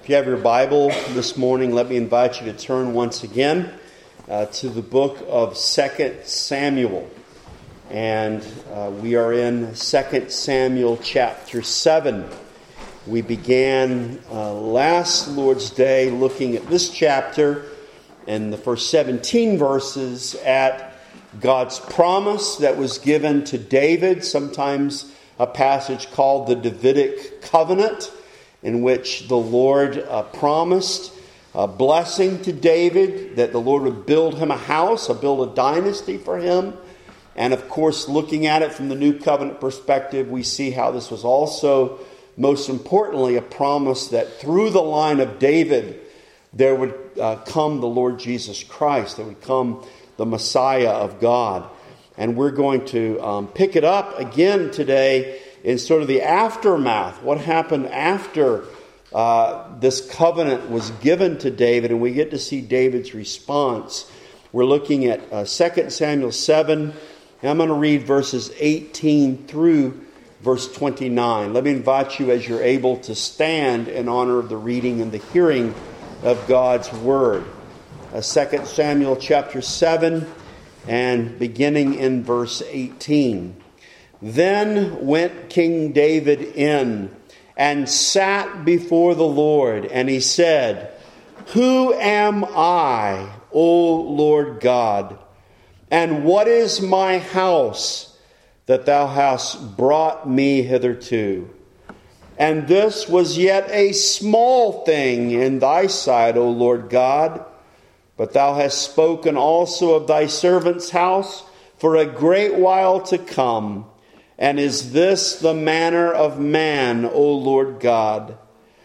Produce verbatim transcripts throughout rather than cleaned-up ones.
If you have your Bible this morning, let me invite you to turn once again uh, to the book of Second Samuel. And uh, we are in Second Samuel chapter seven. We began uh, last Lord's Day looking at this chapter and the first seventeen verses at God's promise that was given to David, sometimes a passage called the Davidic Covenant, in which the Lord uh, promised a blessing to David, that the Lord would build him a house, or build a dynasty for him. And of course, looking at it from the New Covenant perspective, we see how this was also, most importantly, a promise that through the line of David, there would uh, come the Lord Jesus Christ. There would come the Messiah of God. And we're going to um, pick it up again today in sort of the aftermath. What happened after uh, this covenant was given to David, and we get to see David's response. We're looking at uh, Second Samuel seven, and I'm going to read verses eighteen through verse twenty-nine. Let me invite you, as you're able, to stand in honor of the reading and the hearing of God's Word. Uh, Second Samuel chapter seven, and beginning in verse eighteen. Then went King David in and sat before the Lord, and he said, Who am I, O Lord God? And what is my house that thou hast brought me hitherto? And this was yet a small thing in thy sight, O Lord God. But thou hast spoken also of thy servant's house for a great while to come. And is this the manner of man, O Lord God?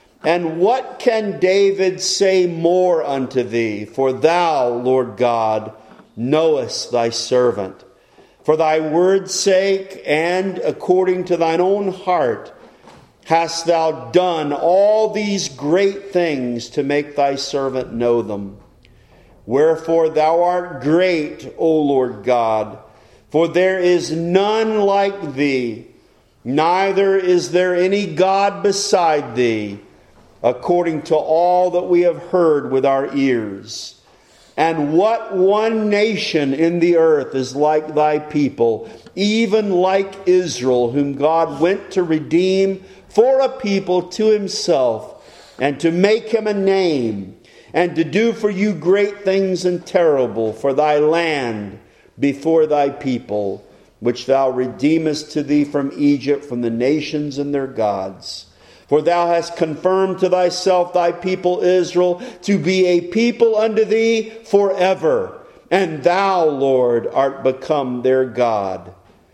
And what can David say more unto thee? For thou, Lord God, knowest thy servant. For thy word's sake and according to thine own heart hast thou done all these great things to make thy servant know them. Wherefore thou art great, O Lord God, for there is none like thee, neither is there any God beside thee, according to all that we have heard with our ears. And what one nation in the earth is like thy people, even like Israel, whom God went to redeem for a people to himself, and to make him a name, and to do for you great things and terrible for thy land before thy people, which thou redeemest to thee from Egypt, from the nations and their gods. For thou hast confirmed to thyself thy people Israel to be a people unto thee forever. And thou, Lord, art become their God.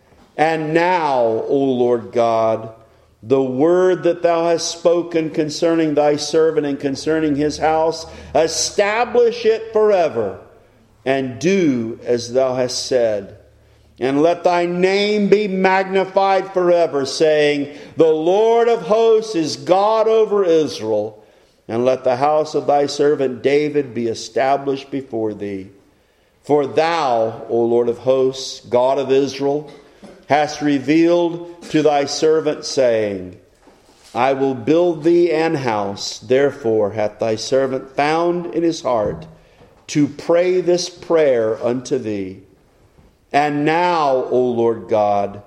And now, O Lord God, the word that thou hast spoken concerning thy servant and concerning his house, establish it forever, and do as thou hast said. And let thy name be magnified forever, saying, The Lord of hosts is God over Israel. And let the house of thy servant David be established before thee. For thou, O Lord of hosts, God of Israel, hast revealed to thy servant, saying, I will build thee an house. Therefore hath thy servant found in his heart to pray this prayer unto thee. And now, O Lord God,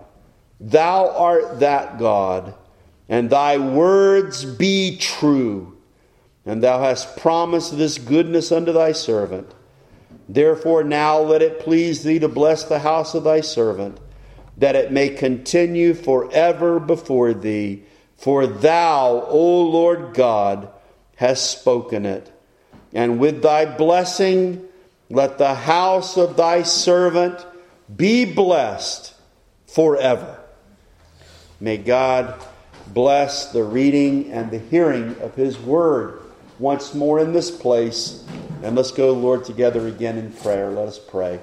thou art that God, and thy words be true. And thou hast promised this goodness unto thy servant. Therefore now let it please thee to bless the house of thy servant, that it may continue forever before thee. For thou, O Lord God, hast spoken it. And with thy blessing, let the house of thy servant be blessed forever. May God bless the reading and the hearing of his word once more in this place. And let's go, Lord, together again in prayer. Let us pray.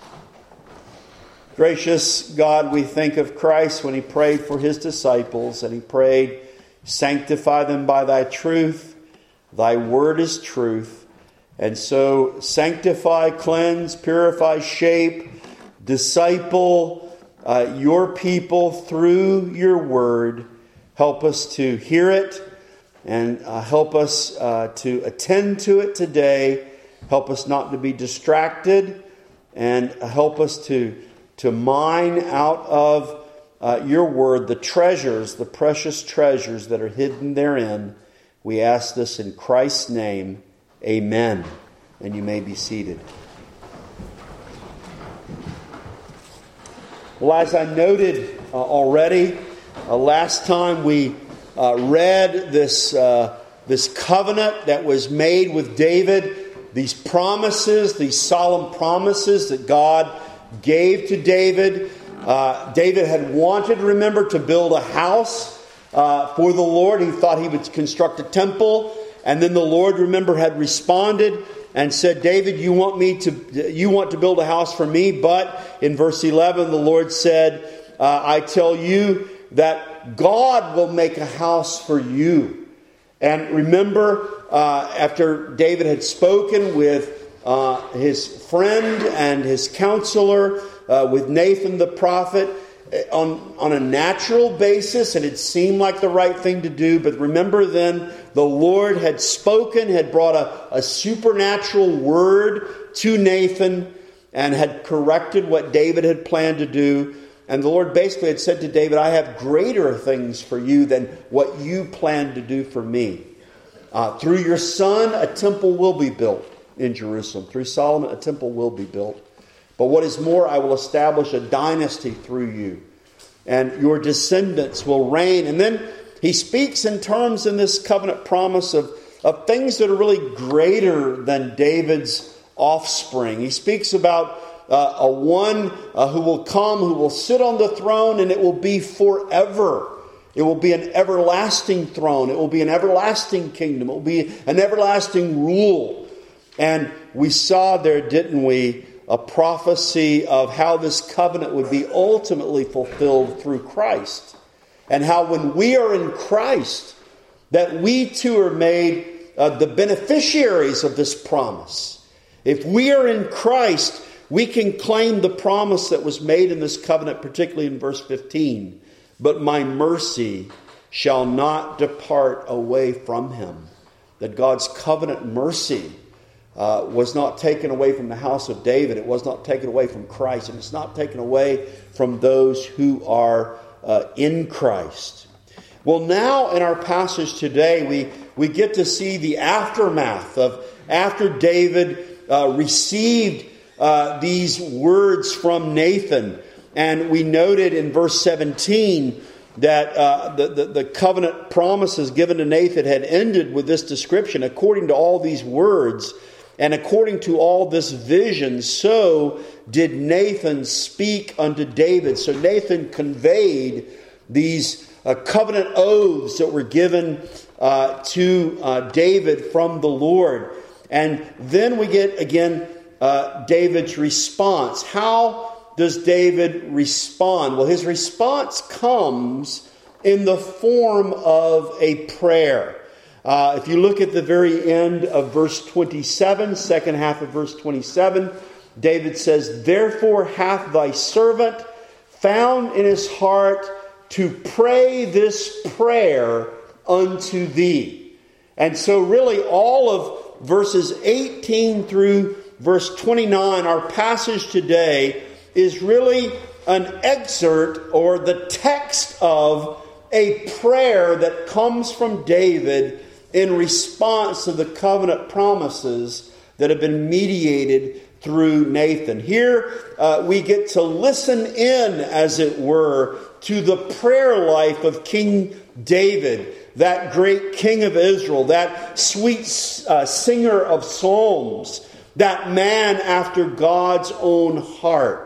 Gracious God, we think of Christ when he prayed for his disciples, and he prayed, sanctify them by thy truth. Thy word is truth. And so sanctify, cleanse, purify, shape, disciple uh, your people through your word. Help us to hear it And uh, help us uh, to attend to it today. Help us not to be distracted. And help us to, to mine out of uh, your word the treasures, the precious treasures that are hidden therein. We ask this in Christ's name. Amen. And you may be seated. Well, as I noted uh, already, uh, last time we uh, read this, uh, this covenant that was made with David, these promises, these solemn promises that God gave to David. Uh, David had wanted, remember, to build a house uh, for the Lord. He thought he would construct a temple. And then the Lord, remember, had responded and said, David, you want me to, you want to build a house for me. But in verse eleven, the Lord said, uh, I tell you that God will make a house for you. And remember, uh, after David had spoken with uh, his friend and his counselor, uh, with Nathan the prophet, on, on a natural basis, and it seemed like the right thing to do. But remember then, the Lord had spoken, had brought a, a supernatural word to Nathan, and had corrected what David had planned to do. And the Lord basically had said to David, I have greater things for you than what you planned to do for me. Uh, through your son, a temple will be built in Jerusalem. Through Solomon, a temple will be built. But what is more, I will establish a dynasty through you, and your descendants will reign. And then he speaks in terms in this covenant promise of, of things that are really greater than David's offspring. He speaks about uh, a one uh, who will come, who will sit on the throne, and it will be forever. It will be an everlasting throne. It will be an everlasting kingdom. It will be an everlasting rule. And we saw there, didn't we, a prophecy of how this covenant would be ultimately fulfilled through Christ. And how when we are in Christ, that we too are made uh, the beneficiaries of this promise. If we are in Christ, we can claim the promise that was made in this covenant, particularly in verse fifteen. But my mercy shall not depart away from him. That God's covenant mercy uh, was not taken away from the house of David. It was not taken away from Christ. And it's not taken away from those who are uh, in Christ. Well, now in our passage today, we, we get to see the aftermath of after David uh, received uh, these words from Nathan. And we noted in verse seventeen that uh, the, the, the covenant promises given to Nathan had ended with this description. According to all these words and according to all this vision, so did Nathan speak unto David. So Nathan conveyed these uh, covenant oaths that were given uh, to uh, David from the Lord. And then we get again uh, David's response. How does David respond? Well, his response comes in the form of a prayer. Uh, if you look at the very end of verse twenty-seven, second half of verse twenty-seven, David says, Therefore hath thy servant found in his heart to pray this prayer unto thee. And so really all of verses eighteen through verse twenty-nine, our passage today, is really an excerpt or the text of a prayer that comes from David in response to the covenant promises that have been mediated through Nathan. Here uh, we get to listen in, as it were, to the prayer life of King David, that great king of Israel, that sweet uh, singer of psalms, that man after God's own heart.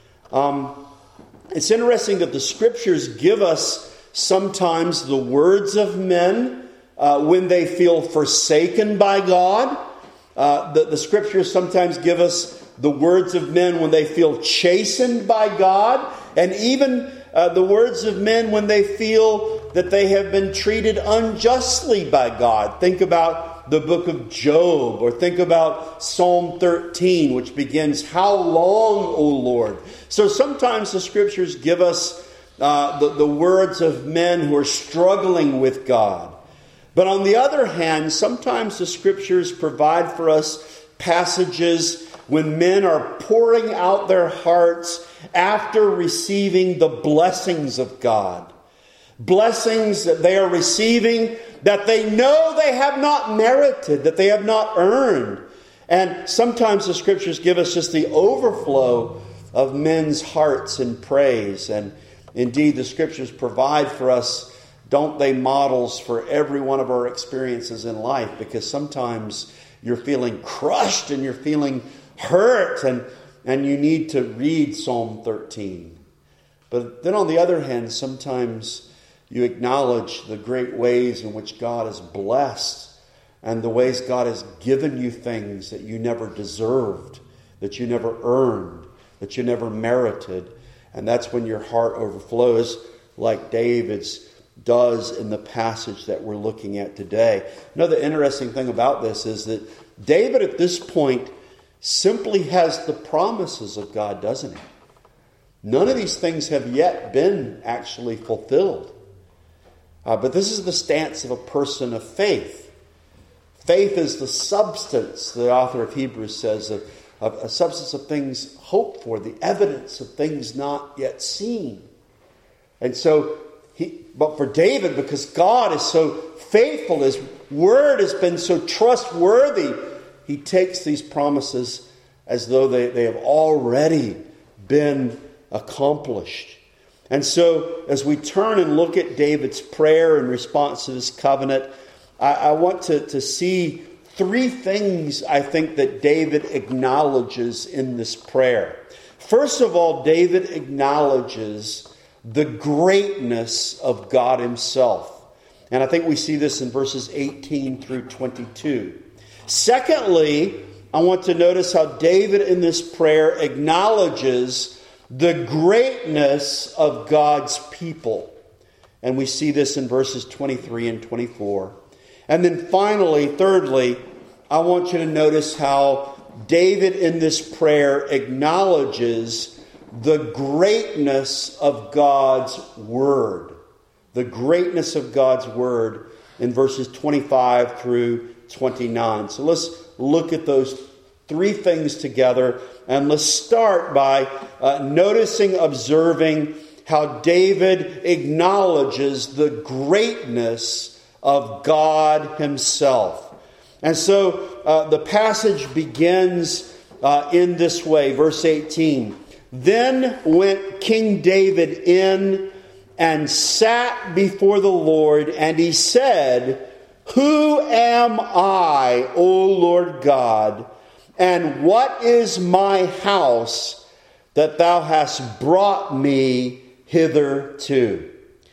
Um, it's interesting that the Scriptures give us sometimes the words of men uh, when they feel forsaken by God. Uh, the, the Scriptures sometimes give us the words of men when they feel chastened by God. And even uh, the words of men when they feel that they have been treated unjustly by God. Think about the book of Job, or think about Psalm thirteen, which begins, How long, O Lord? So sometimes the Scriptures give us uh, the, the words of men who are struggling with God. But on the other hand, sometimes the Scriptures provide for us passages when men are pouring out their hearts after receiving the blessings of God. Blessings that they are receiving that they know they have not merited, that they have not earned. And sometimes the Scriptures give us just the overflow of men's hearts in praise. And indeed, the Scriptures provide for us, don't they, models for every one of our experiences in life, because sometimes you're feeling crushed and you're feeling hurt and, and you need to read Psalm thirteen. But then on the other hand, sometimes you acknowledge the great ways in which God has blessed and the ways God has given you things that you never deserved, that you never earned, that you never merited. And that's when your heart overflows like David's does in the passage that we're looking at today. Another interesting thing about this is that David at this point simply has the promises of God, doesn't he? None of these things have yet been actually fulfilled. Uh, but this is the stance of a person of faith. Faith is the substance, the author of Hebrews says, of, of a substance of things hoped for, the evidence of things not yet seen. And so, he, but for David, because God is so faithful, His word has been so trustworthy, he takes these promises as though they, they have already been accomplished. And so, as we turn and look at David's prayer in response to this covenant, I, I want to, to see three things, I think, that David acknowledges in this prayer. First of all, David acknowledges the greatness of God Himself. And I think we see this in verses eighteen through twenty-two. Secondly, I want to notice how David in this prayer acknowledges the greatness of God's people. And we see this in verses twenty-three and twenty-four. And then finally, thirdly, I want you to notice how David in this prayer acknowledges the greatness of God's Word. The greatness of God's Word in verses twenty-five through twenty-nine. So let's look at those three things together. And let's start by uh, noticing, observing how David acknowledges the greatness of God Himself. And so uh, the passage begins uh, in this way. Verse eighteen. Then went King David in and sat before the Lord, and he said, Who am I, O Lord God, and what is my house that thou hast brought me hitherto?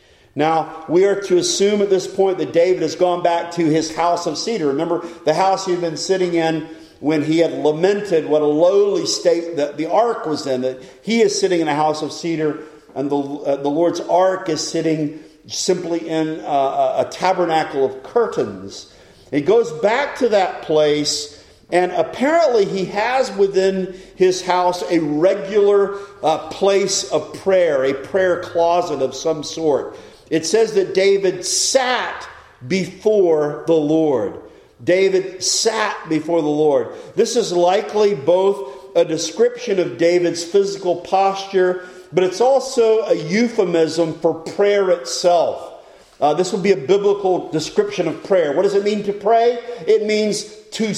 Now, we are to assume at this point that David has gone back to his house of cedar. Remember, the house he had been sitting in when he had lamented what a lowly state that the ark was in, that he is sitting in a house of cedar, and the, uh, the Lord's ark is sitting simply in uh, a tabernacle of curtains. He goes back to that place, and apparently he has within his house a regular uh, place of prayer, a prayer closet of some sort. It says that David sat before the Lord. David sat before the Lord. This is likely both a description of David's physical posture, but it's also a euphemism for prayer itself. Uh, this would be a biblical description of prayer. What does it mean to pray? It means to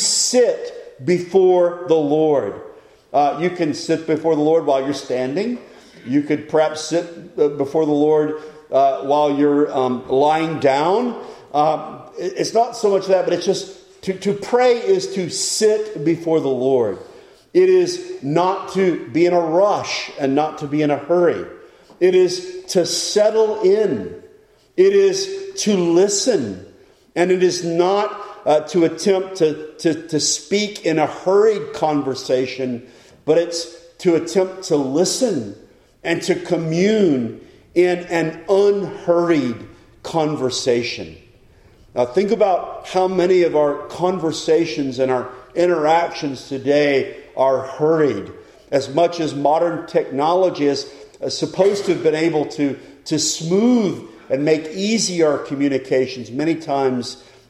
sit before the Lord. Uh, you can sit before the Lord while you're standing. You could perhaps sit before the Lord uh, while you're um, lying down. Um, it's not so much that, but it's just to, to pray is to sit before the Lord. It is not to be in a rush and not to be in a hurry. It is to settle in. It is to listen. And it is not uh, to attempt to, to, to speak in a hurried conversation, but it's to attempt to listen and to commune in an unhurried conversation. Now think about how many of our conversations and our interactions today are hurried. As much as modern technology is supposed to have been able to, to smooth and make easy our communications, many times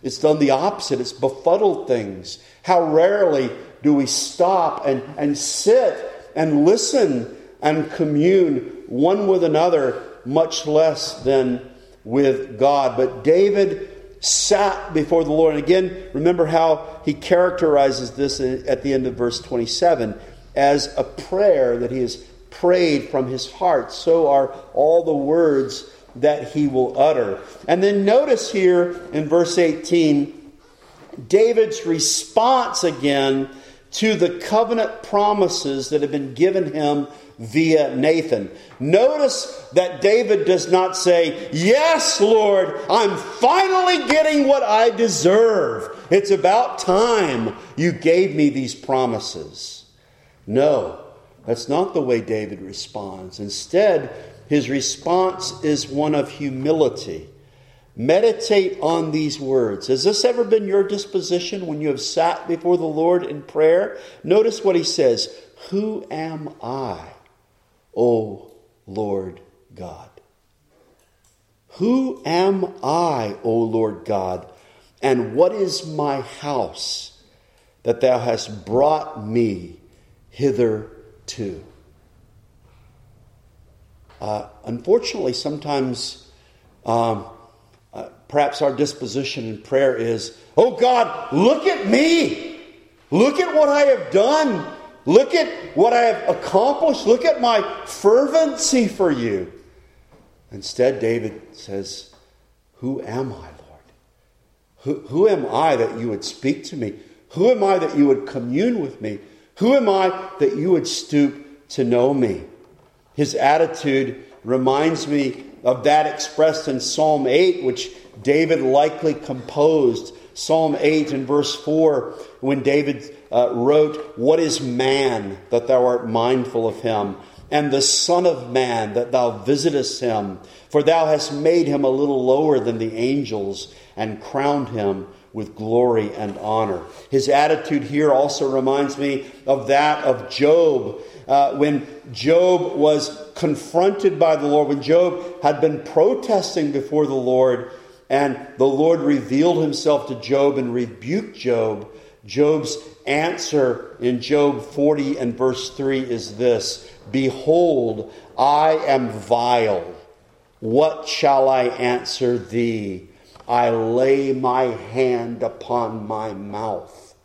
it's done the opposite. It's befuddled things. How rarely do we stop and, and sit and listen and commune one with another, much less than with God. But David sat before the Lord. And again, remember how he characterizes this at the end of verse twenty-seven as a prayer that he has prayed from his heart. So are all the words that he will utter. And then notice here in verse eighteen, David's response again to the covenant promises that have been given him via Nathan. Notice that David does not say, "Yes, Lord, I'm finally getting what I deserve. It's about time you gave me these promises." No, that's not the way David responds. Instead, his response is one of humility. Meditate on these words. Has this ever been your disposition when you have sat before the Lord in prayer? Notice what he says. "Who am I, O Lord God? Who am I, O Lord God? And what is my house that thou hast brought me hitherto?" Uh, unfortunately, sometimes um, uh, perhaps our disposition in prayer is, "Oh God, look at me. Look at what I have done. Look at what I have accomplished. Look at my fervency for you." Instead, David says, "Who am I, Lord? Who, who am I that you would speak to me? Who am I that you would commune with me? Who am I that you would stoop to know me?" His attitude reminds me of that expressed in Psalm eight, which David likely composed. Psalm eight and verse four, when David uh, wrote, "What is man that thou art mindful of him? And the Son of Man that thou visitest him? For thou hast made him a little lower than the angels and crowned him with glory and honor." His attitude here also reminds me of that of Job. Uh, when Job was confronted by the Lord, when Job had been protesting before the Lord, and the Lord revealed himself to Job and rebuked Job, Job's answer in Job forty and verse three is this: "Behold, I am vile. What shall I answer thee? I lay my hand upon my mouth.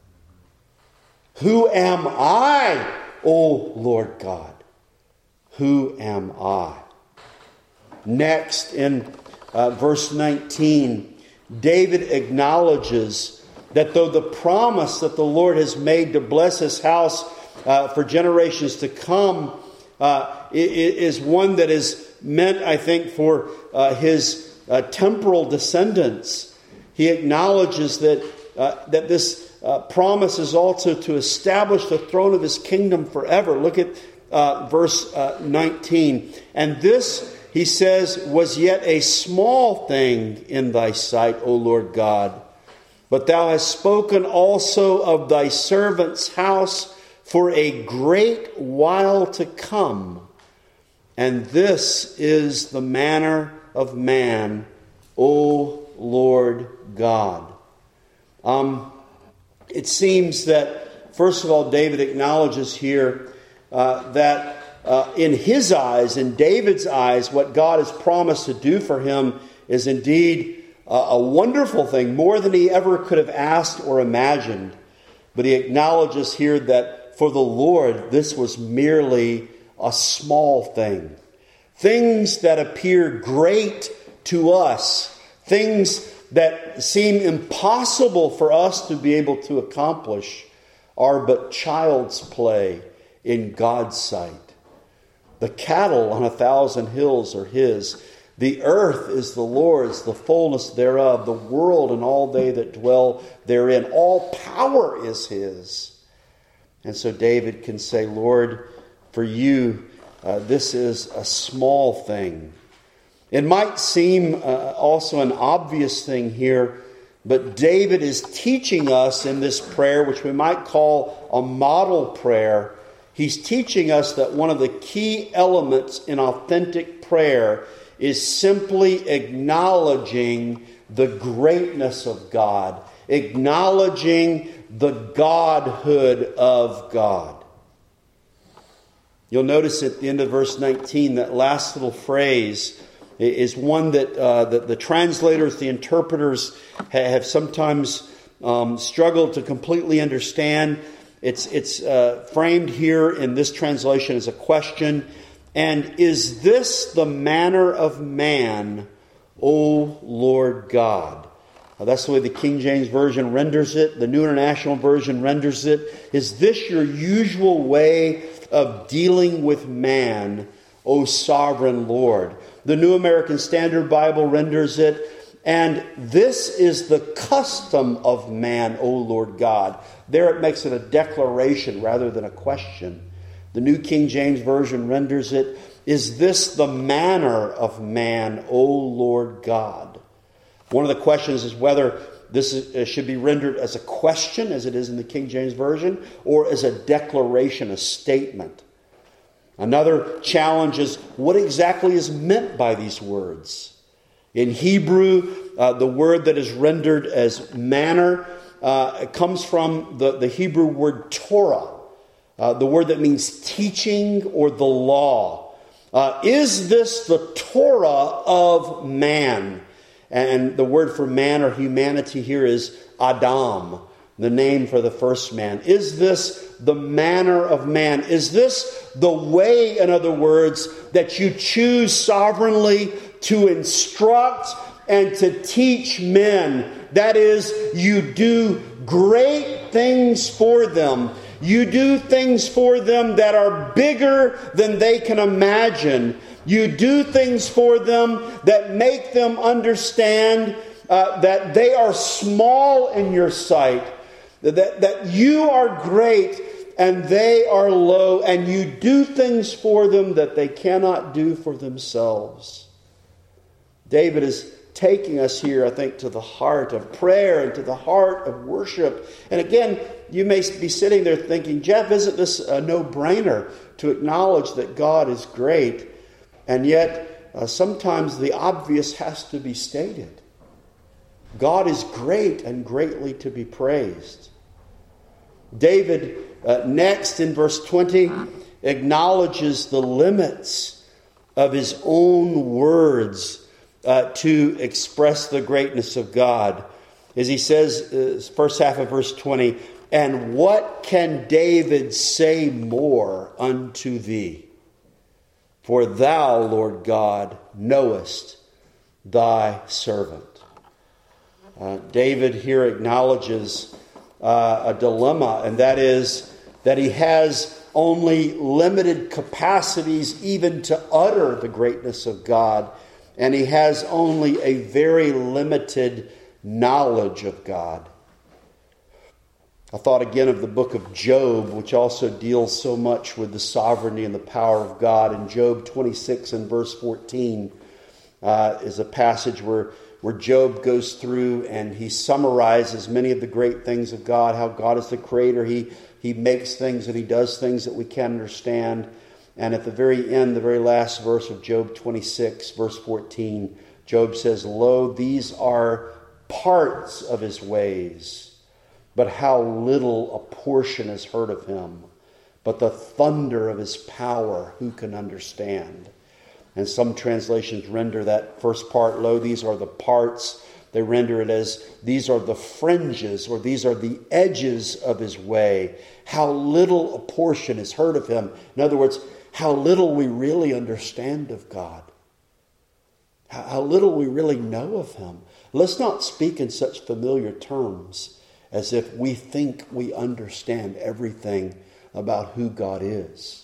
Who am I, O Lord God? Who am I?" Next, in uh, verse nineteen, David acknowledges that though the promise that the Lord has made to bless his house uh, for generations to come uh, is one that is meant, I think, for uh, his uh, temporal descendants, he acknowledges that uh, that this Uh, promise is also to establish the throne of his kingdom forever. Look at uh, verse uh, nineteen. "And this," he says, "was yet a small thing in thy sight, O Lord God. But thou hast spoken also of thy servant's house for a great while to come. And this is the manner of man, O Lord God." Um... It seems that, first of all, David acknowledges here uh, that uh, in his eyes, in David's eyes, what God has promised to do for him is indeed uh, a wonderful thing, more than he ever could have asked or imagined. But he acknowledges here that for the Lord, this was merely a small thing. Things that appear great to us, things that seem impossible for us to be able to accomplish, are but child's play in God's sight. The cattle on a thousand hills are his. The earth is the Lord's, the fullness thereof, the world and all they that dwell therein. All power is his. And so David can say, "Lord, for you, uh, this is a small thing." It might seem uh, also an obvious thing here, but David is teaching us in this prayer, which we might call a model prayer. He's teaching us that one of the key elements in authentic prayer is simply acknowledging the greatness of God, acknowledging the Godhood of God. You'll notice at the end of verse nineteen, that last little phrase is one that uh, the, the translators, the interpreters have sometimes um, struggled to completely understand. It's, it's uh, framed here in this translation as a question. And is this the manner of man, O Lord God? Now, that's the way the King James Version renders it. The New International Version renders it. Is this your usual way of dealing with man, O sovereign Lord? The New American Standard Bible renders it, and this is the custom of man, O Lord God. There it makes it a declaration rather than a question. The New King James Version renders it, is this the manner of man, O Lord God? One of the questions is whether this is, uh, should be rendered as a question, as it is in the King James Version, or as a declaration, a statement. Another challenge is what exactly is meant by these words. In Hebrew, uh, the word that is rendered as manner uh, comes from the, the Hebrew word Torah, uh, the word that means teaching or the law. Uh, is this the Torah of man? And the word for man or humanity here is Adam, the name for the first man. Is this the manner of man? Is this the way, in other words, that you choose sovereignly to instruct and to teach men? That is, you do great things for them. You do things for them that are bigger than they can imagine. You do things for them that make them understand uh, that they are small in your sight. That, that you are great and they are low, and you do things for them that they cannot do for themselves. David is taking us here, I think, to the heart of prayer and to the heart of worship. And again, you may be sitting there thinking, Jeff, isn't this a no-brainer to acknowledge that God is great? And yet, uh, sometimes the obvious has to be stated. God is great and greatly to be praised. David, uh, next in verse twenty, acknowledges the limits of his own words uh, to express the greatness of God. As he says, uh, first half of verse twenty, and what can David say more unto thee? For thou, Lord God, knowest thy servant. Uh, David here acknowledges uh, a dilemma, and that is that he has only limited capacities even to utter the greatness of God, and he has only a very limited knowledge of God. I thought again of the book of Job, which also deals so much with the sovereignty and the power of God. In Job twenty-six and verse fourteen uh, is a passage where where Job goes through and he summarizes many of the great things of God, how God is the creator. He, he makes things and he does things that we can't understand. And at the very end, the very last verse of Job twenty-six, verse fourteen, Job says, lo, these are parts of his ways, but how little a portion is heard of him. But the thunder of his power, who can understand? And some translations render that first part, lo, these are the parts. They render it as, these are the fringes, or these are the edges of his way. How little a portion is heard of him. In other words, how little we really understand of God. How, how little we really know of him. Let's not speak in such familiar terms as if we think we understand everything about who God is.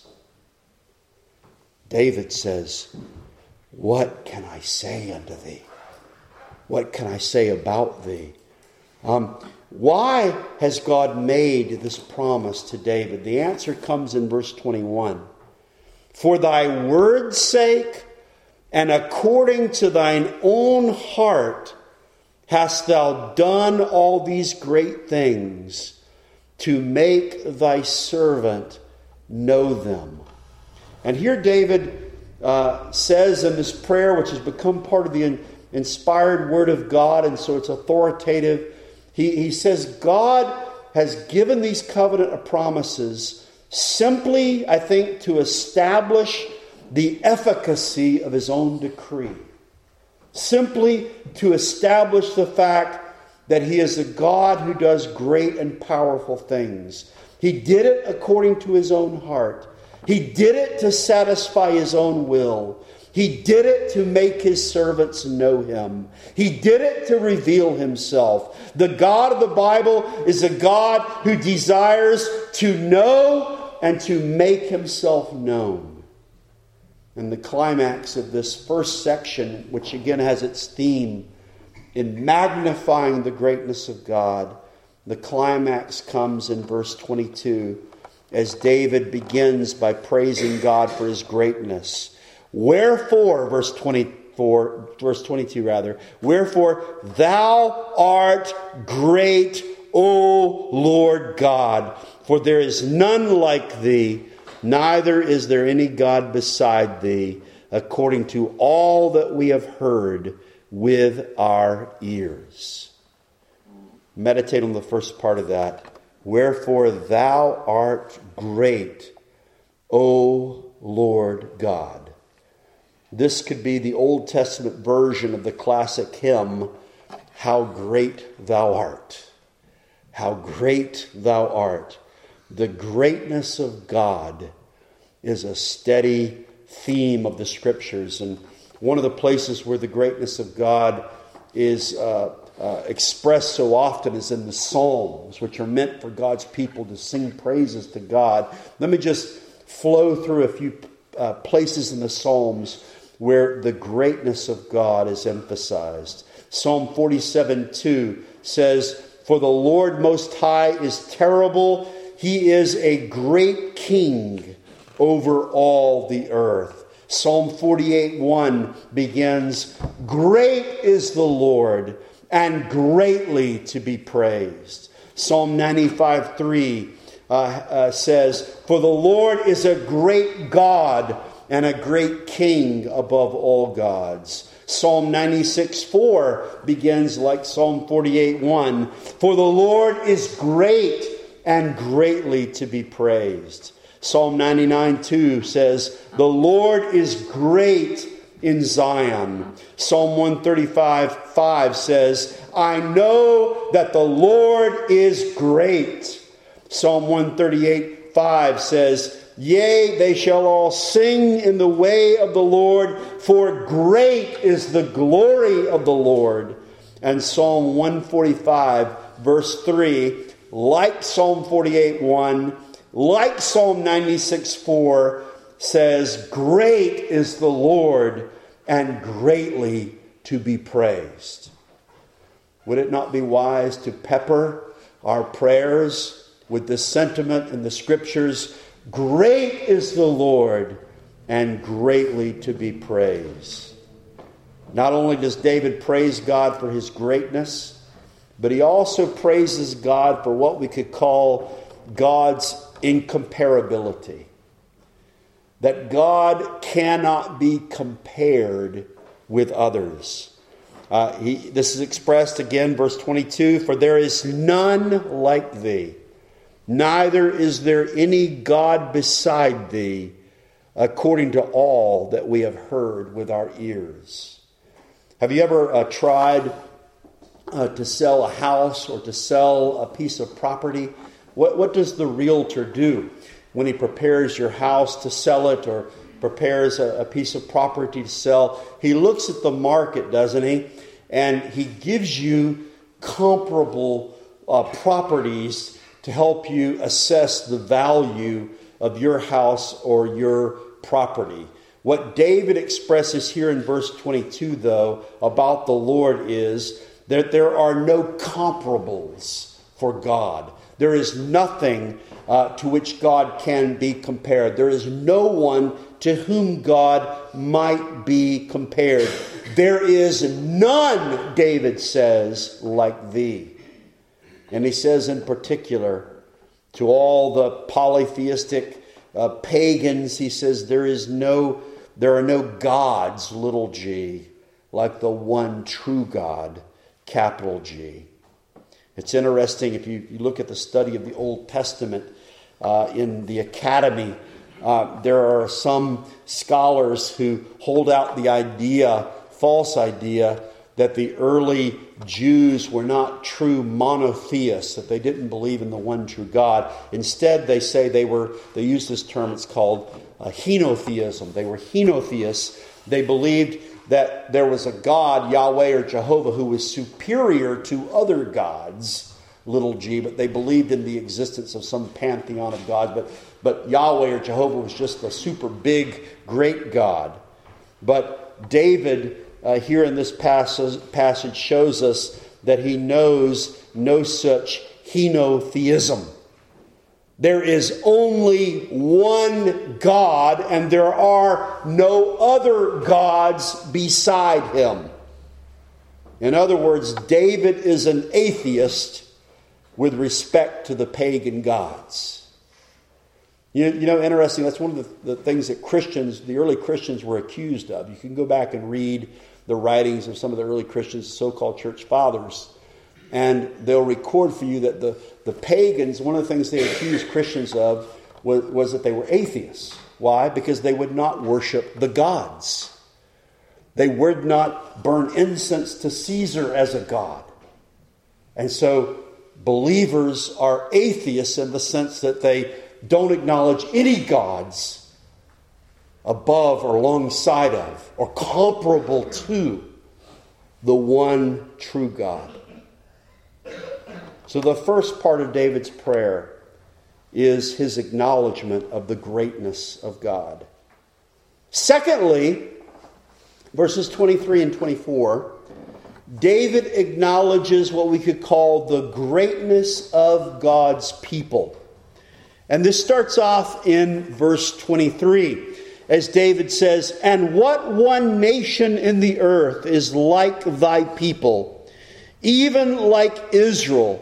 David says, what can I say unto thee? What can I say about thee? Um, why has God made this promise to David? The answer comes in verse twenty-one. For thy word's sake and according to thine own heart hast thou done all these great things to make thy servant know them. And here David uh, says in this prayer, which has become part of the inspired word of God, and so it's authoritative. He, he says God has given these covenant promises simply, I think, to establish the efficacy of his own decree. Simply to establish the fact that he is a God who does great and powerful things. He did it according to his own heart. He did it to satisfy his own will. He did it to make his servants know him. He did it to reveal himself. The God of the Bible is a God who desires to know and to make himself known. And the climax of this first section, which again has its theme in magnifying the greatness of God, the climax comes in verse twenty-two as David begins by praising God for his greatness. Wherefore, verse twenty-four, verse twenty-two rather, wherefore thou art great, O Lord God, for there is none like thee, neither is there any God beside thee, according to all that we have heard with our ears. Meditate on the first part of that. Wherefore thou art great, O Lord God. This could be the Old Testament version of the classic hymn, How Great Thou Art. How great thou art. The greatness of God is a steady theme of the Scriptures. And one of the places where the greatness of God is uh, uh, expressed so often is in the Psalms, which are meant for God's people to sing praises to God. Let me just flow through a few uh, places in the Psalms where the greatness of God is emphasized. Psalm forty-seven two says, For the Lord Most High is terrible. He is a great king over all the earth. Psalm forty-eight one begins, Great is the Lord, and greatly to be praised. Psalm ninety-five three uh, uh, says, For the Lord is a great God and a great king above all gods. Psalm ninety-six four begins like Psalm forty-eight one, For the Lord is great and greatly to be praised. Psalm ninety-nine two says, The Lord is great in Zion. Psalm one thirty-five five says, I know that the Lord is great. Psalm one thirty-eight five says, Yea, they shall all sing in the way of the Lord, for great is the glory of the Lord. And Psalm one forty-five, verse three, like Psalm forty-eight one, like Psalm ninety-six four, says, Great is the Lord, and greatly to be praised. Would it not be wise to pepper our prayers with this sentiment in the Scriptures? Great is the Lord, and greatly to be praised. Not only does David praise God for his greatness, but he also praises God for what we could call God's incomparability. That God cannot be compared with others. Uh, he, this is expressed again, verse twenty-two, For there is none like thee, neither is there any God beside thee, according to all that we have heard with our ears. Have you ever uh, tried uh, to sell a house or to sell a piece of property? What, what does the realtor do when he prepares your house to sell it or prepares a, a piece of property to sell? He looks at the market, doesn't he? And he gives you comparable uh, properties to help you assess the value of your house or your property. What David expresses here in verse twenty-two, though, about the Lord is that there are no comparables for God. There is nothing uh, to which God can be compared. There is no one to whom God might be compared. There is none, David says, like thee. And he says in particular, to all the polytheistic uh, pagans, he says, there is no, there are no gods, little g, like the one true God, capital G. It's interesting if you, you look at the study of the Old Testament uh, in the academy. Uh, there are some scholars who hold out the idea, false idea, that the early Jews were not true monotheists, that they didn't believe in the one true God. Instead, they say they were, they use this term, it's called uh, henotheism. They were henotheists. They believed that there was a God, Yahweh or Jehovah, who was superior to other gods, little g, but they believed in the existence of some pantheon of gods. But, but Yahweh or Jehovah was just a super big, great God. But David, uh, here in this passage, passage, shows us that he knows no such henotheism. There is only one God, and there are no other gods beside him. In other words, David is an atheist with respect to the pagan gods. You, you know, interesting, that's one of the, the things that Christians, the early Christians were accused of. You can go back and read the writings of some of the early Christians, so-called church fathers, and they'll record for you that the, the pagans, one of the things they accused Christians of was, was that they were atheists. Why? Because they would not worship the gods. They would not burn incense to Caesar as a god. And so believers are atheists in the sense that they don't acknowledge any gods above or alongside of or comparable to the one true God. So the first part of David's prayer is his acknowledgement of the greatness of God. Secondly, verses twenty-three and twenty-four, David acknowledges what we could call the greatness of God's people. And this starts off in verse twenty-three, as David says, "And what one nation in the earth is like thy people, even like Israel,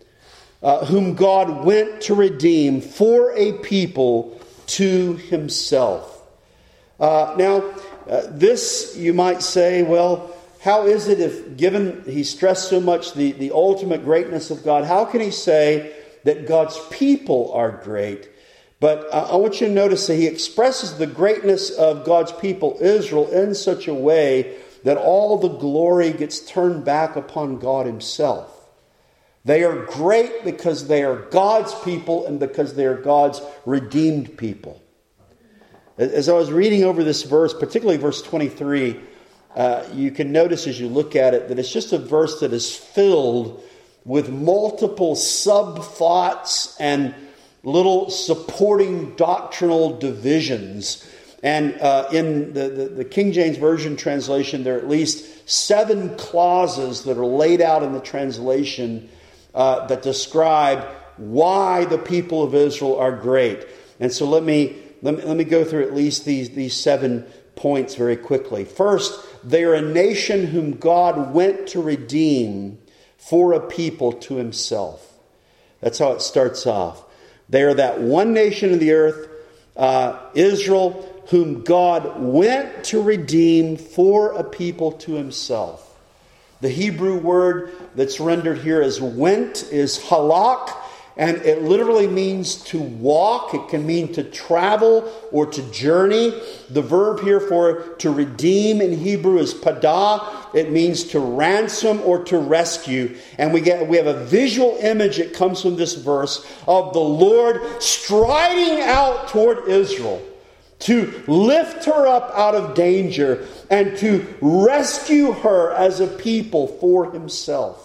uh, whom God went to redeem for a people to himself." Uh, now, uh, this you might say, well, how is it if, given he stressed so much the, the ultimate greatness of God, how can he say that God's people are great? But uh, I want you to notice that he expresses the greatness of God's people, Israel, in such a way that all the glory gets turned back upon God himself. They are great because they are God's people and because they are God's redeemed people. As I was reading over this verse, particularly verse twenty-three, uh, you can notice as you look at it that it's just a verse that is filled with multiple sub-thoughts and little supporting doctrinal divisions. And uh, in the, the, the King James Version translation, there are at least seven clauses that are laid out in the translation uh, that describe why the people of Israel are great. And so let me let me, let me go through at least these, these seven points very quickly. First, they are a nation whom God went to redeem for a people to himself. That's how it starts off. They are that one nation in the earth, uh, Israel, whom God went to redeem for a people to himself. The Hebrew word that's rendered here as went is halak, and it literally means to walk. It can mean to travel or to journey. The verb here for to redeem in Hebrew is padah. It means to ransom or to rescue. And we get we have a visual image that comes from this verse of the Lord striding out toward Israel to lift her up out of danger and to rescue her as a people for himself.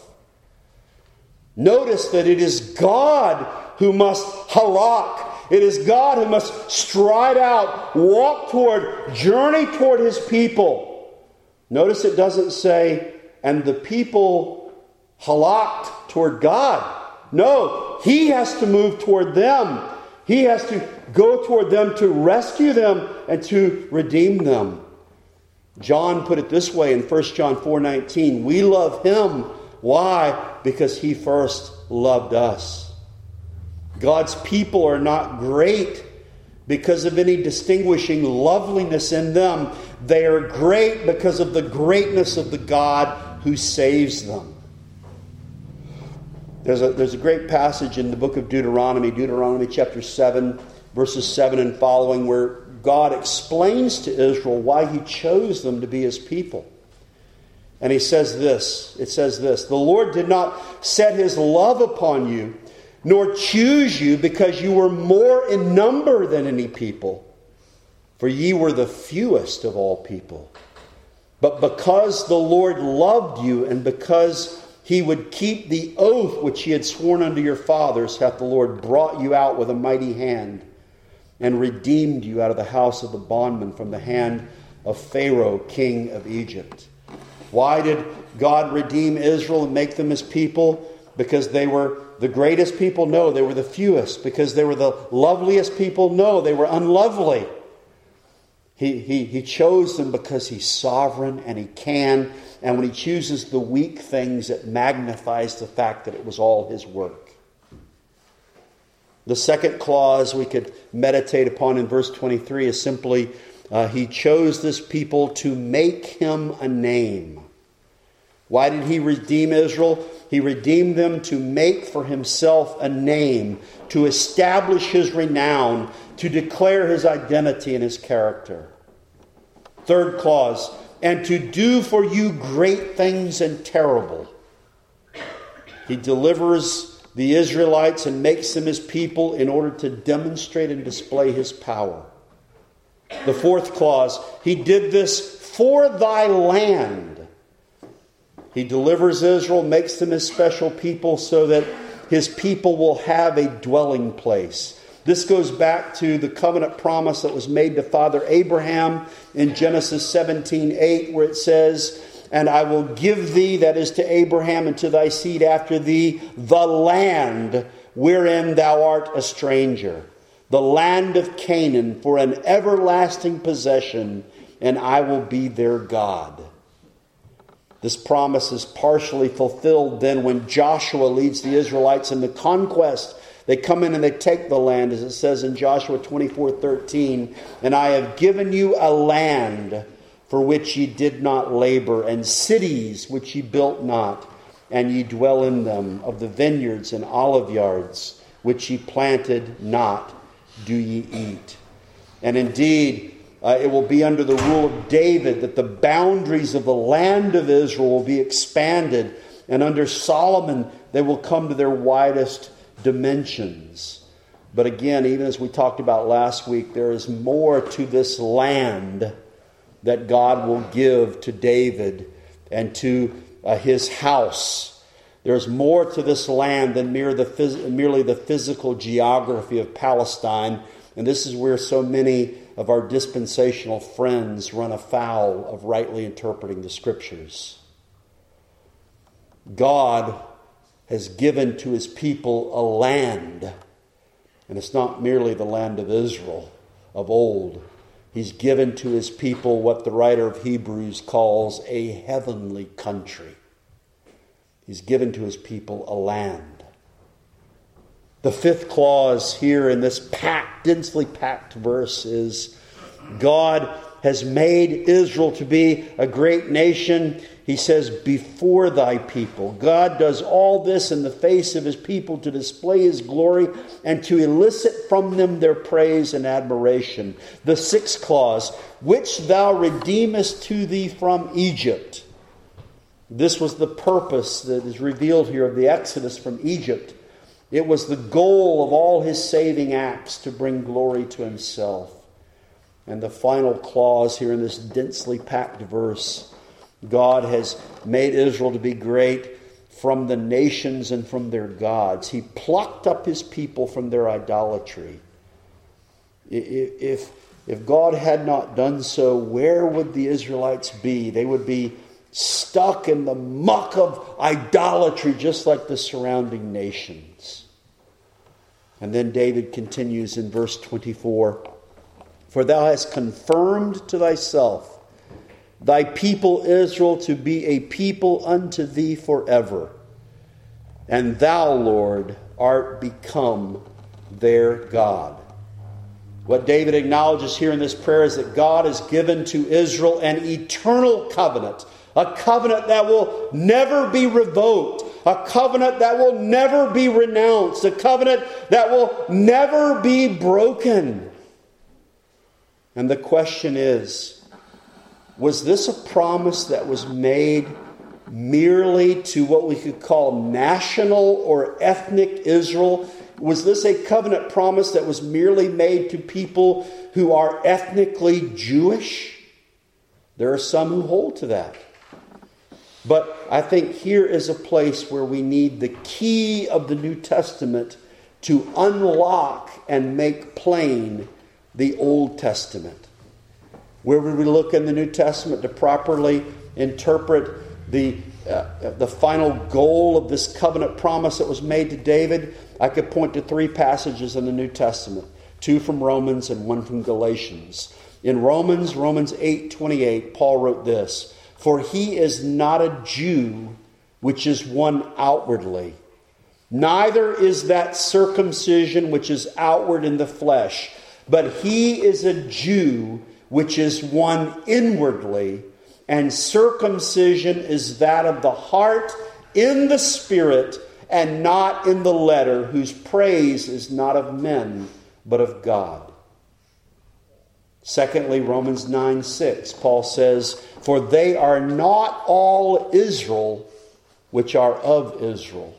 Notice that it is God who must halak. It is God who must stride out, walk toward, journey toward his people. Notice it doesn't say, and the people halaked toward God. No, he has to move toward them. He has to go toward them to rescue them and to redeem them. John put it this way in First John four nineteen. We love him. Why? Because he first loved us. God's people are not great because of any distinguishing loveliness in them. They are great because of the greatness of the God who saves them. There's a, there's a great passage in the book of Deuteronomy, Deuteronomy chapter seven, verses seven and following, where God explains to Israel why He chose them to be His people. And He says this, it says this, "The Lord did not set His love upon you, nor choose you because you were more in number than any people, for ye were the fewest of all people. But because the Lord loved you, and because He would keep the oath which He had sworn unto your fathers, hath the Lord brought you out with a mighty hand, and redeemed you out of the house of the bondman, from the hand of Pharaoh, king of Egypt." Why did God redeem Israel and make them His people? Because they were the greatest people? No, they were the fewest. Because they were the loveliest people? No, they were unlovely. He, he, he chose them because He's sovereign and He can. And when He chooses the weak things, it magnifies the fact that it was all His work. The second clause we could meditate upon in verse twenty-three is simply, uh, He chose this people to make Him a name. Why did He redeem Israel? He redeemed them to make for Himself a name, to establish His renown, to declare His identity and His character. Third clause, and to do for you great things and terrible. He delivers the Israelites and makes them His people in order to demonstrate and display His power. The fourth clause, He did this for thy land. He delivers Israel, makes them His special people so that His people will have a dwelling place. This goes back to the covenant promise that was made to Father Abraham in Genesis seventeen eight, where it says, "And I will give thee," that is to Abraham, "and to thy seed after thee, the land wherein thou art a stranger, the land of Canaan, for an everlasting possession, and I will be their God." This promise is partially fulfilled then when Joshua leads the Israelites in the conquest. They come in and they take the land, as it says in Joshua twenty-four thirteen, "And I have given you a land for which ye did not labor, and cities which ye built not, and ye dwell in them, of the vineyards and olive yards which ye planted not, do ye eat." And indeed, Uh, it will be under the rule of David that the boundaries of the land of Israel will be expanded. And under Solomon, they will come to their widest dimensions. But again, even as we talked about last week, there is more to this land that God will give to David and to uh, his house. There's more to this land than mere the phys- merely the physical geography of Palestine. And this is where so many of our dispensational friends run afoul of rightly interpreting the Scriptures. God has given to His people a land. And it's not merely the land of Israel of old. He's given to His people what the writer of Hebrews calls a heavenly country. He's given to His people a land. The fifth clause here in this packed, densely packed verse is, God has made Israel to be a great nation. He says, before thy people. God does all this in the face of His people to display His glory and to elicit from them their praise and admiration. The sixth clause, which thou redeemest to thee from Egypt. This was the purpose that is revealed here of the Exodus from Egypt. It was the goal of all His saving acts to bring glory to Himself. And the final clause here in this densely packed verse, God has made Israel to be great from the nations and from their gods. He plucked up His people from their idolatry. If, if God had not done so, where would the Israelites be? They would be stuck in the muck of idolatry, just like the surrounding nations. And then David continues in verse twenty-four, "For thou hast confirmed to thyself thy people Israel to be a people unto thee forever. And thou, Lord, art become their God." What David acknowledges here in this prayer is that God has given to Israel an eternal covenant, a covenant that will never be revoked, a covenant that will never be renounced, a covenant that will never be broken. And the question is, was this a promise that was made merely to what we could call national or ethnic Israel? Was this a covenant promise that was merely made to people who are ethnically Jewish? There are some who hold to that. But I think here is a place where we need the key of the New Testament to unlock and make plain the Old Testament. Where would we look in the New Testament to properly interpret the, uh, the final goal of this covenant promise that was made to David? I could point to three passages in the New Testament. Two from Romans and one from Galatians. In Romans, Romans eight twenty-eight, Paul wrote this: "For he is not a Jew which is one outwardly, neither is that circumcision which is outward in the flesh, but he is a Jew which is one inwardly, and circumcision is that of the heart in the spirit, and not in the letter, whose praise is not of men, but of God." Secondly, Romans nine six, Paul says, "For they are not all Israel which are of Israel."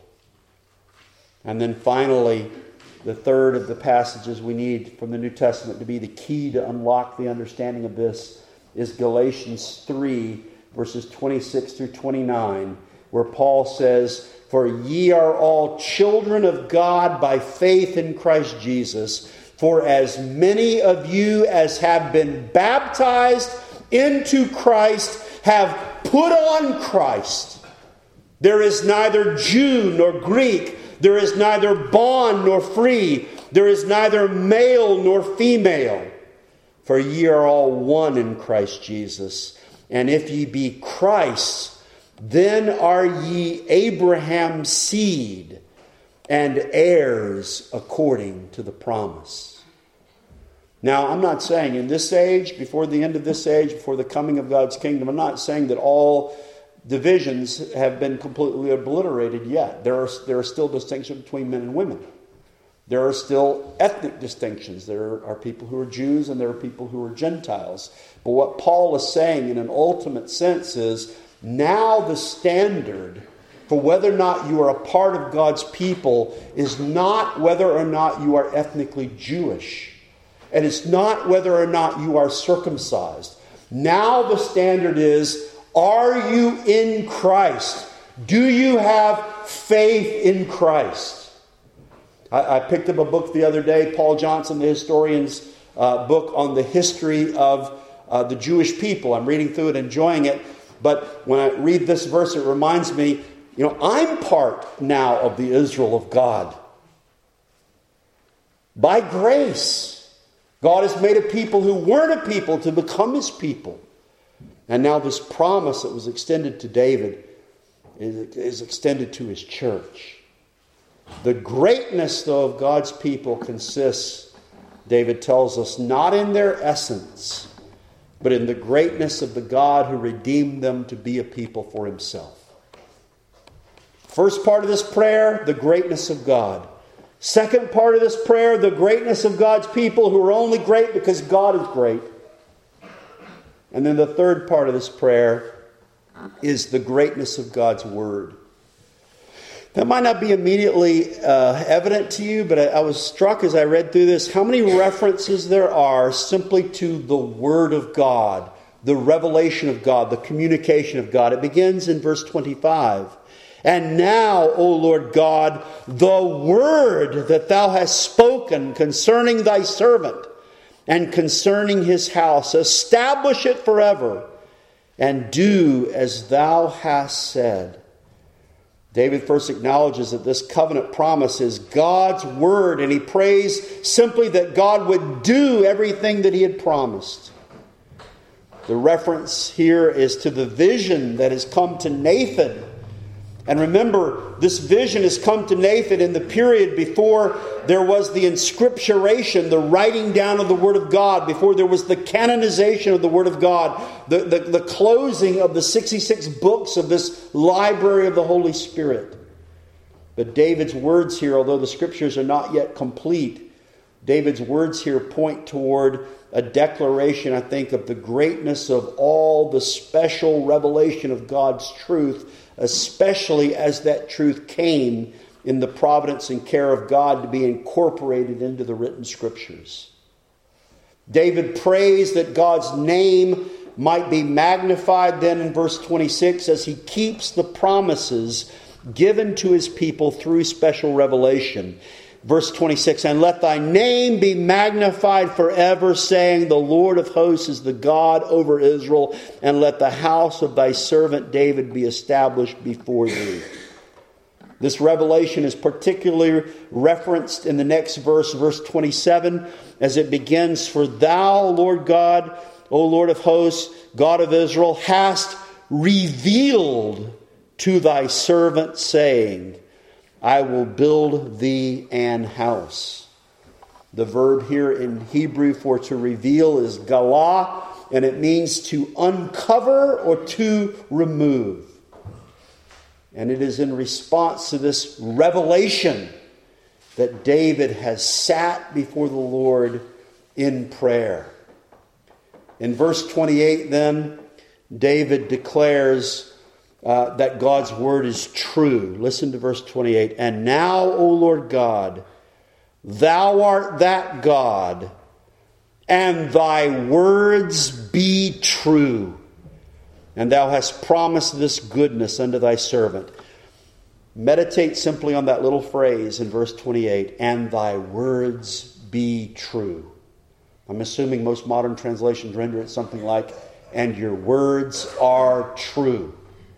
And then finally, the third of the passages we need from the New Testament to be the key to unlock the understanding of this is Galatians three, verses twenty-six through twenty-nine, where Paul says, "For ye are all children of God by faith in Christ Jesus. For as many of you as have been baptized into Christ have put on Christ. There is neither Jew nor Greek. There is neither bond nor free. There is neither male nor female. For ye are all one in Christ Jesus. And if ye be Christ's, then are ye Abraham's seed and heirs according to the promise." Now, I'm not saying in this age, before the end of this age, before the coming of God's kingdom, I'm not saying that all divisions have been completely obliterated yet. There are, there are still distinctions between men and women. There are still ethnic distinctions. There are people who are Jews and there are people who are Gentiles. But what Paul is saying in an ultimate sense is, now the standard for whether or not you are a part of God's people is not whether or not you are ethnically Jewish. And it's not whether or not you are circumcised. Now the standard is, are you in Christ? Do you have faith in Christ? I, I picked up a book the other day, Paul Johnson, the historian's uh, book on the history of uh, the Jewish people. I'm reading through it, enjoying it. But when I read this verse, it reminds me, you know, I'm part now of the Israel of God. By grace. God has made a people who weren't a people to become His people. And now this promise that was extended to David is, is extended to His church. The greatness, though, of God's people consists, David tells us, not in their essence, but in the greatness of the God who redeemed them to be a people for Himself. First part of this prayer, the greatness of God. Second part of this prayer, the greatness of God's people who are only great because God is great. And then the third part of this prayer is the greatness of God's Word. That might not be immediately uh, evident to you, but I, I was struck as I read through this how many references there are simply to the Word of God, the revelation of God, the communication of God. It begins in verse twenty-five. "And now, O Lord God, the word that thou hast spoken concerning thy servant and concerning his house, establish it forever, and do as thou hast said." David first acknowledges that this covenant promise is God's word, and he prays simply that God would do everything that He had promised. The reference here is to the vision that has come to Nathan And remember, this vision has come to Nathan in the period before there was the inscripturation, the writing down of the Word of God, before there was the canonization of the Word of God, the, the, the closing of the sixty-six books of this library of the Holy Spirit. But David's words here, although the Scriptures are not yet complete, David's words here point toward a declaration, I think, of the greatness of all the special revelation of God's truth, especially as that truth came in the providence and care of God to be incorporated into the written Scriptures. David prays that God's name might be magnified then in verse twenty-six as he keeps the promises given to his people through special revelation. Verse twenty-six, and let thy name be magnified forever, saying, the Lord of hosts is the God over Israel, and let the house of thy servant David be established before thee. This revelation is particularly referenced in the next verse, verse twenty-seven, as it begins, for thou, Lord God, O Lord of hosts, God of Israel, hast revealed to thy servant, saying, I will build thee an house. The verb here in Hebrew for to reveal is galah, and it means to uncover or to remove. And it is in response to this revelation that David has sat before the Lord in prayer. In verse twenty-eight then, David declares Uh, that God's word is true. Listen to verse twenty-eight. And now, O Lord God, thou art that God, and thy words be true. And thou hast promised this goodness unto thy servant. Meditate simply on that little phrase in verse twenty-eight. And thy words be true. I'm assuming most modern translations render it something like, and your words are true.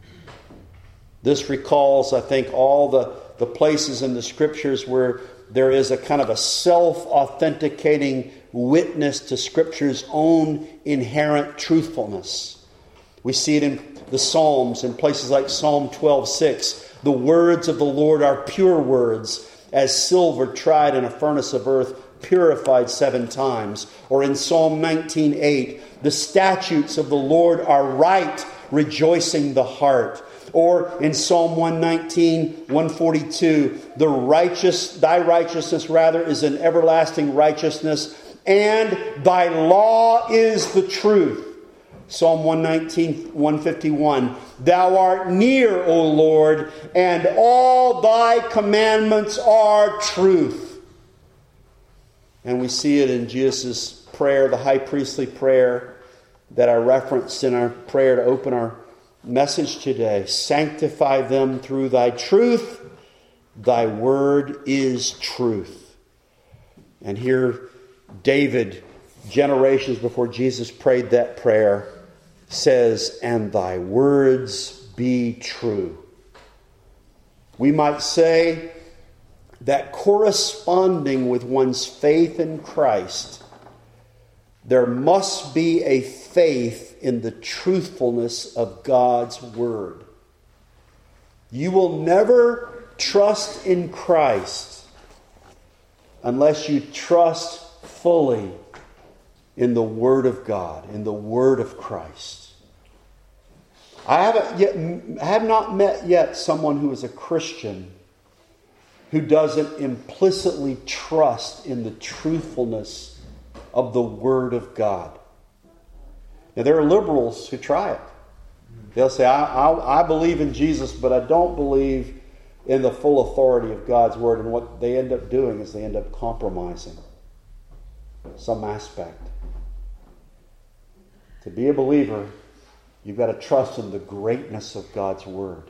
This recalls, I think, all the, the places in the Scriptures where there is a kind of a self-authenticating witness to Scripture's own inherent truthfulness. We see it in the Psalms, in places like Psalm twelve six. The words of the Lord are pure words, as silver tried in a furnace of earth, purified seven times. Or in Psalm nineteen eight, the statutes of the Lord are right, rejoicing the heart. Or in Psalm one nineteen, one forty-two, the righteous, thy righteousness rather is an everlasting righteousness, and thy law is the truth. Psalm one nineteen, one fifty-one, thou art near, O Lord, and all thy commandments are truth. And we see it in Jesus' prayer, the high priestly prayer that I referenced in our prayer to open our message today. Sanctify them through thy truth. Thy word is truth. And here David, generations before Jesus prayed that prayer, says, and thy words be true. We might say that corresponding with one's faith in Christ, there must be a faith in the truthfulness of God's Word. You will never trust in Christ unless you trust fully in the Word of God, in the Word of Christ. I haven't yet, I have not met yet someone who is a Christian who doesn't implicitly trust in the truthfulness of the Word of God. Now, there are liberals who try it. They'll say, I, I, I believe in Jesus, but I don't believe in the full authority of God's Word. And what they end up doing is they end up compromising some aspect. To be a believer, you've got to trust in the greatness of God's Word.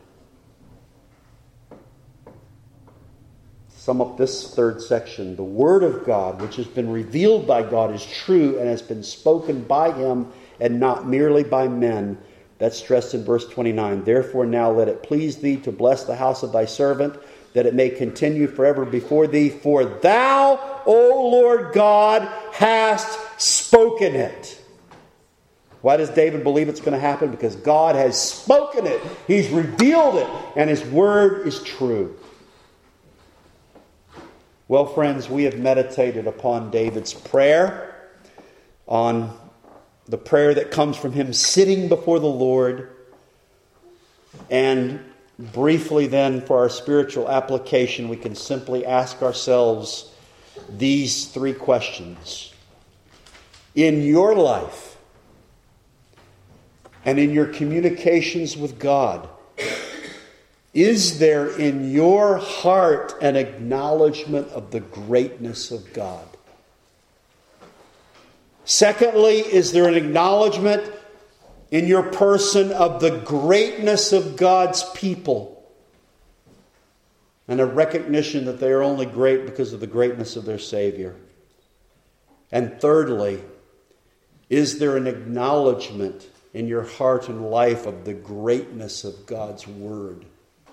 Sum up this third section. The Word of God, which has been revealed by God, is true and has been spoken by Him and not merely by men. That's stressed in verse twenty-nine. Therefore now let it please thee to bless the house of thy servant, that it may continue forever before thee. For thou, O Lord God, hast spoken it. Why does David believe it's going to happen? Because God has spoken it. He's revealed it. And His Word is true. Well, friends, we have meditated upon David's prayer, on the prayer that comes from him sitting before the Lord. And briefly then, for our spiritual application, we can simply ask ourselves these three questions. In your life and in your communications with God, is there in your heart an acknowledgement of the greatness of God? Secondly, is there an acknowledgement in your person of the greatness of God's people? And a recognition that they are only great because of the greatness of their Savior. And thirdly, is there an acknowledgement in your heart and life of the greatness of God's Word?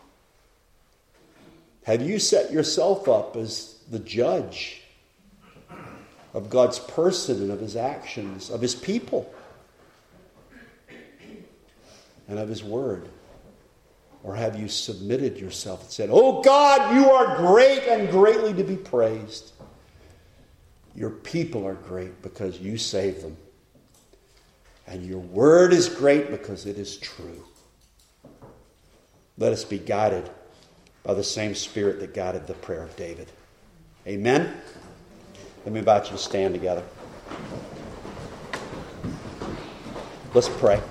Have you set yourself up as the judge of God's person and of His actions, of His people, and of His Word? Or have you submitted yourself and said, "Oh God, you are great and greatly to be praised. Your people are great because you save them. And your Word is great because it is true." Let us be guided by the same Spirit that guided the prayer of David. Amen? Let me invite you to stand together. Let's pray.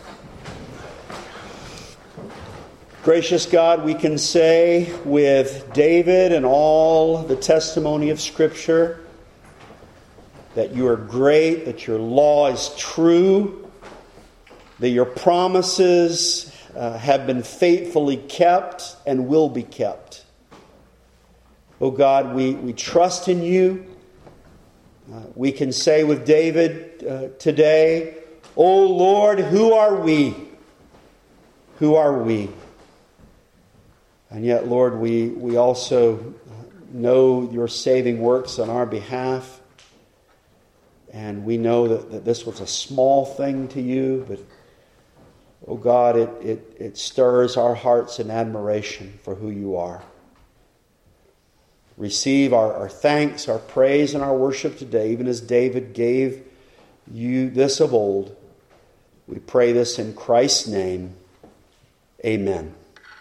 Gracious God, we can say with David and all the testimony of Scripture that you are great, that your law is true, that your promises uh, have been faithfully kept and will be kept. Oh God, we, we trust in you. Uh, we can say with David uh, today, "O Lord, who are we? Who are we?" And yet, Lord, we, we also know your saving works on our behalf. And we know that, that this was a small thing to you, but, oh God, it, it, it stirs our hearts in admiration for who you are. Receive our, our thanks, our praise, and our worship today, even as David gave you this of old. We pray this in Christ's name. Amen.